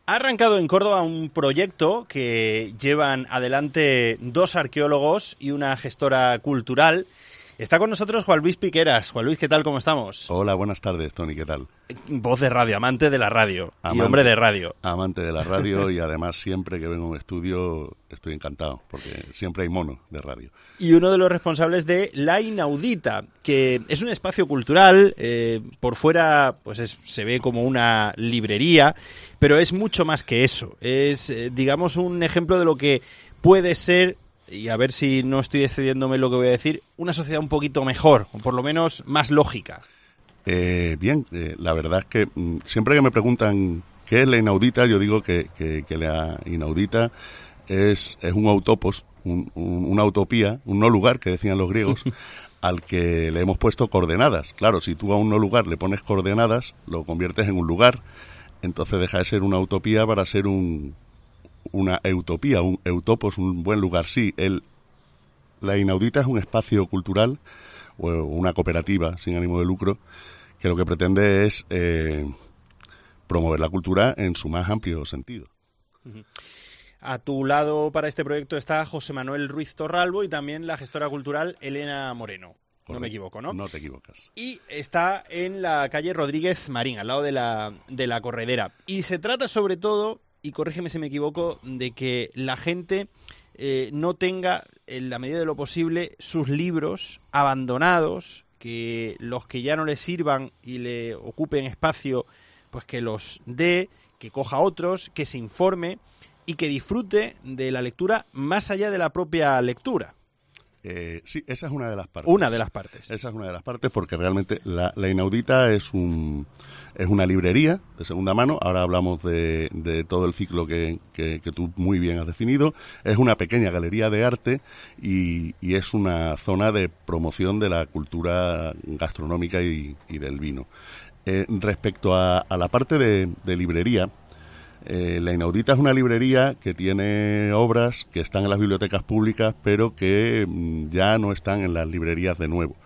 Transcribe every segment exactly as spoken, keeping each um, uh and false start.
Ha arrancado en Córdoba un proyecto que llevan adelante dos arqueólogos y una gestora cultural. Está con nosotros Juan Luis Piqueras. Juan Luis, ¿qué tal? ¿Cómo estamos? Hola, buenas tardes, Tony, ¿qué tal? Voz de radio, amante de la radio Amante, y hombre de radio. Amante de la radio y además siempre que vengo a un estudio estoy encantado porque siempre hay mono de radio. Y uno de los responsables de La Inaudita, que es un espacio cultural, eh, por fuera pues es, se ve como una librería, pero es mucho más que eso. Es, eh, digamos, un ejemplo de lo que puede ser, y a ver si no estoy excediéndome lo que voy a decir, una sociedad un poquito mejor, o por lo menos más lógica. Eh, bien, eh, la verdad es que mm, siempre que me preguntan qué es La Inaudita, yo digo que, que, que La Inaudita es, es un autopos, un, un, una utopía, un no lugar, que decían los griegos, al que le hemos puesto coordenadas. Claro, si tú a un no lugar le pones coordenadas, lo conviertes en un lugar, entonces deja de ser una utopía para ser un... una utopía, un eutopos, un buen lugar. Sí, el, La Inaudita es un espacio cultural o una cooperativa sin ánimo de lucro que lo que pretende es eh, promover la cultura en su más amplio sentido. Uh-huh. A tu lado para este proyecto está José Manuel Ruiz Torralbo y también la gestora cultural Elena Moreno. Correcto. No me equivoco, ¿no? No te equivocas. Y está en la calle Rodríguez Marín, al lado de la, de la corredera. Y se trata sobre todo, y corrígeme si me equivoco, de que la gente eh, no tenga, en la medida de lo posible, sus libros abandonados, que los que ya no le sirvan y le ocupen espacio, pues que los dé, que coja otros, que se informe y que disfrute de la lectura más allá de la propia lectura. Eh, sí, esa es una de las partes. Una de las partes. Esa es una de las partes porque realmente la, la Inaudita es un es una librería de segunda mano. Ahora hablamos de, de todo el ciclo que, que, que tú muy bien has definido. Es una pequeña galería de arte y, y es una zona de promoción de la cultura gastronómica y, y del vino. Eh, respecto a, a la parte de, de librería, Eh, La Inaudita es una librería que tiene obras que están en las bibliotecas públicas, pero que mm, ya no están en las librerías de nuevo.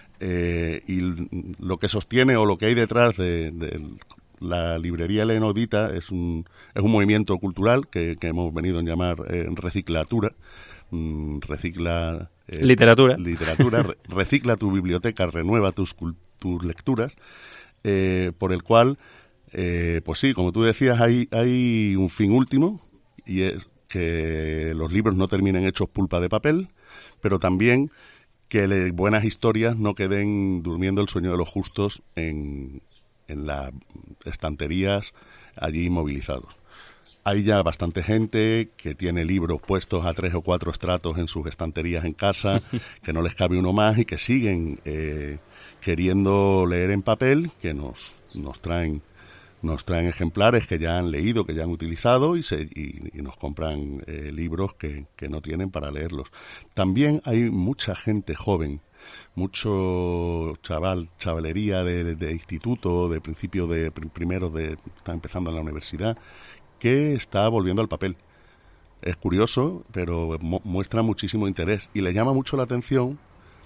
Eh, y l- lo que sostiene o lo que hay detrás de, de la librería La Inaudita es un, es un movimiento cultural que, que hemos venido a llamar eh, reciclatura. Mm, recicla... Eh, literatura. Literatura. Re- recicla tu biblioteca, renueva tus, cul- tus lecturas, eh, por el cual... Eh, pues sí, como tú decías, hay, hay un fin último y es que los libros no terminen hechos pulpa de papel, pero también que le, buenas historias no queden durmiendo el sueño de los justos en, en las estanterías allí movilizados. Hay ya bastante gente que tiene libros puestos a tres o cuatro estratos en sus estanterías en casa, que no les cabe uno más y que siguen eh, queriendo leer en papel, que nos, nos traen Nos traen ejemplares que ya han leído, que ya han utilizado y, se, y, y nos compran eh, libros que, que no tienen para leerlos. También hay mucha gente joven, mucho chaval, chavalería de, de instituto, de principio de primero, de está empezando en la universidad, que está volviendo al papel. Es curioso, pero mu- muestra muchísimo interés y le llama mucho la atención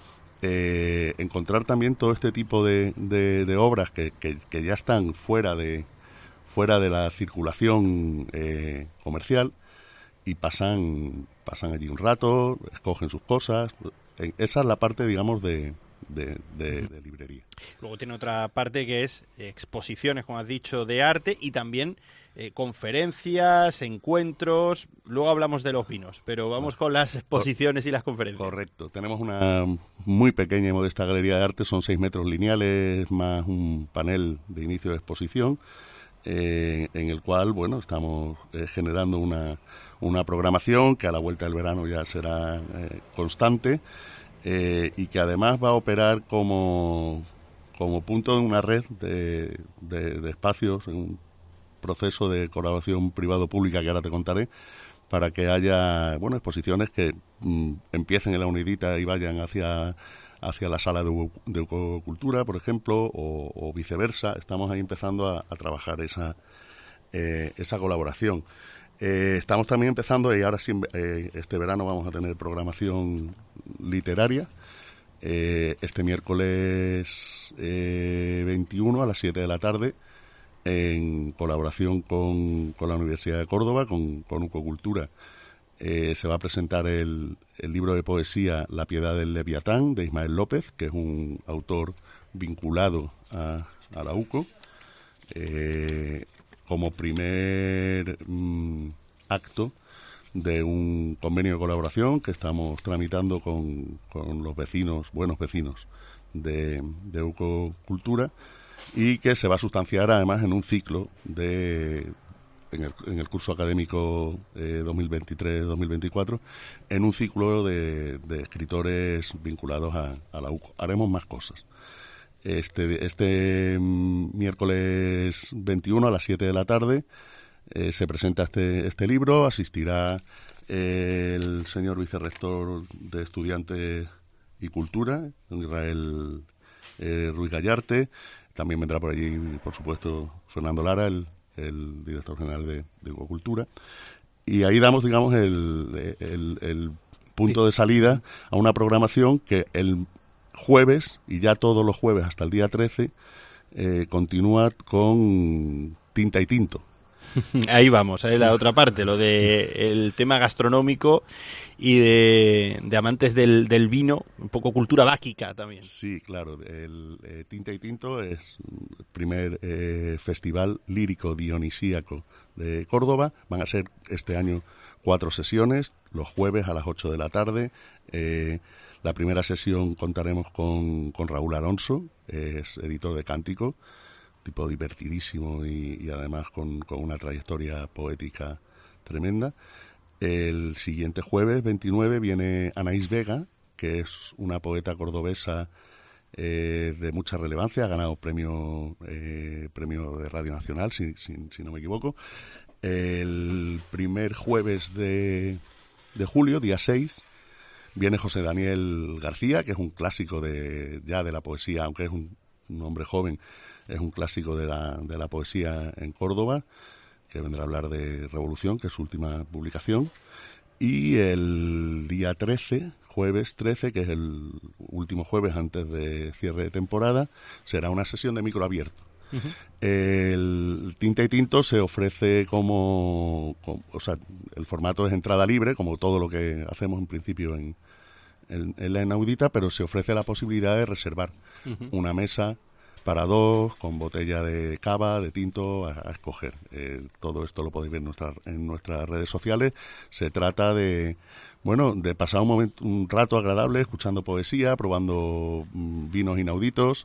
Eh, encontrar también todo este tipo de, de, de obras que, que, que ya están fuera de fuera de la circulación eh, comercial y pasan pasan allí un rato, escogen sus cosas. Esa es la parte, digamos, de, de, de, de librería. Luego tiene otra parte que es exposiciones, como has dicho, de arte y también eh, conferencias, encuentros. Luego hablamos de los vinos, pero vamos con las exposiciones y las conferencias. Correcto. Tenemos una muy pequeña y modesta galería de arte, son seis metros lineales más un panel de inicio de exposición, eh, en el cual, bueno, estamos eh, generando una, una programación que a la vuelta del verano ya será eh, constante eh, y que además va a operar como, como punto en una red de, de, de espacios, en un proceso de colaboración privado-pública que ahora te contaré, para que haya, bueno, exposiciones que mm, empiecen en La Inaudita y vayan hacia, hacia la sala de, de Ecocultura, por ejemplo, o, o viceversa. Estamos ahí empezando a, a trabajar esa, eh, esa colaboración. Eh, estamos también empezando, y ahora sí, eh, este verano vamos a tener programación literaria. Eh, este miércoles eh, veintiuno a las siete de la tarde en colaboración con, con la Universidad de Córdoba, con, con Ucocultura. Eh, se va a presentar el, el libro de poesía La piedad del Leviatán, de Ismael López, que es un autor vinculado a, a la UCO, eh, como primer mm, acto de un convenio de colaboración que estamos tramitando con, con los vecinos, buenos vecinos de, de Ucocultura, y que se va a sustanciar además en un ciclo de... En el, en el curso académico eh, dos mil veintitrés dos mil veinticuatro, en un ciclo de, de escritores vinculados a, a la UCO. Haremos más cosas. Este, este miércoles veintiuno a las siete de la tarde eh, se presenta este, este libro. Asistirá eh, el señor vicerrector de Estudiantes y Cultura, Israel eh, Ruiz Gallarte. También vendrá por allí, por supuesto, Fernando Lara, el el director general de, de Ucocultura, y ahí damos, digamos, el, el, el punto de salida a una programación que el jueves, y ya todos los jueves hasta el día trece, eh, continúa con Tinta y Tinto. Ahí vamos, ahí la otra parte, lo de el tema gastronómico y de, de amantes del, del vino, un poco cultura báquica también. Sí, claro, el eh, Tinta y Tinto es el primer eh, festival lírico dionisíaco de Córdoba. Van a ser este año cuatro sesiones, los jueves a las ocho de la tarde. Eh, la primera sesión contaremos con, con Raúl Alonso, eh, es editor de Cántico, tipo divertidísimo y, y además con, con una trayectoria poética tremenda. El siguiente jueves, veintinueve, viene Anaís Vega, que es una poeta cordobesa eh, de mucha relevancia, ha ganado premio eh, premio de Radio Nacional, si, si, si no me equivoco. El primer jueves de, de julio, día seis, viene José Daniel García, que es un clásico de ya de la poesía, aunque es un, un hombre joven, es un clásico de la, de la poesía en Córdoba, que vendrá a hablar de Revolución, que es su última publicación. Y el día trece, jueves trece, que es el último jueves antes de cierre de temporada, será una sesión de micro abierto. Uh-huh. El Tinta y Tinto se ofrece como, como... O sea, el formato es entrada libre, como todo lo que hacemos en principio en, en, en la inaudita, pero se ofrece la posibilidad de reservar uh-huh. una mesa para dos, con botella de cava, de tinto, a, a escoger. Eh, todo esto lo podéis ver en, nuestra, en nuestras redes sociales. Se trata de, bueno, de pasar un momento, un rato agradable escuchando poesía, probando mm, vinos inauditos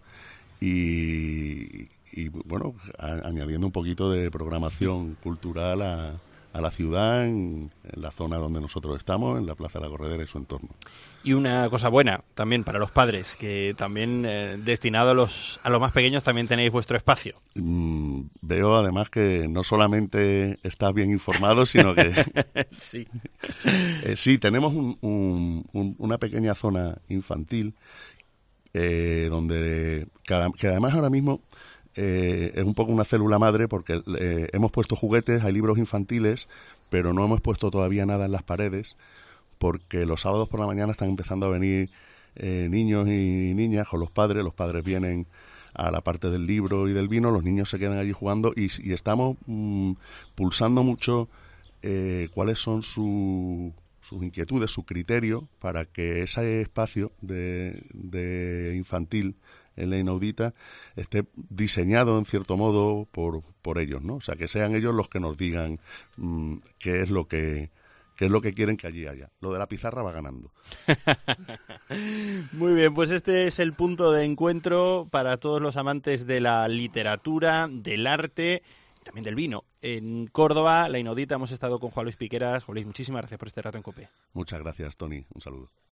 y, y bueno, a, añadiendo un poquito de programación cultural a, a la ciudad, en, en la zona donde nosotros estamos, en la Plaza de la Corredera y su entorno. Y una cosa buena también para los padres, que también eh, destinado a los a los más pequeños también tenéis vuestro espacio. Mm, veo además que no solamente estás bien informado, sino que sí, eh, sí, tenemos un, un, un, una pequeña zona infantil eh, donde que, que además ahora mismo Eh, es un poco una célula madre porque eh, hemos puesto juguetes, hay libros infantiles, pero no hemos puesto todavía nada en las paredes porque los sábados por la mañana están empezando a venir eh, niños y niñas con los padres. Los padres vienen a la parte del libro y del vino, los niños se quedan allí jugando y, y estamos mm, pulsando mucho eh, cuáles son su, sus inquietudes, su criterio para que ese espacio de, de infantil en la inaudita esté diseñado en cierto modo por, por ellos, ¿no? O sea, que sean ellos los que nos digan mmm, qué es lo que qué es lo que quieren que allí haya. Lo de la pizarra va ganando. Muy bien, pues este es el punto de encuentro para todos los amantes de la literatura, del arte y también del vino. En Córdoba, la inaudita, hemos estado con Juan Luis Piqueras. Juan Luis, muchísimas gracias por este rato en COPE. Muchas gracias, Tony. Un saludo.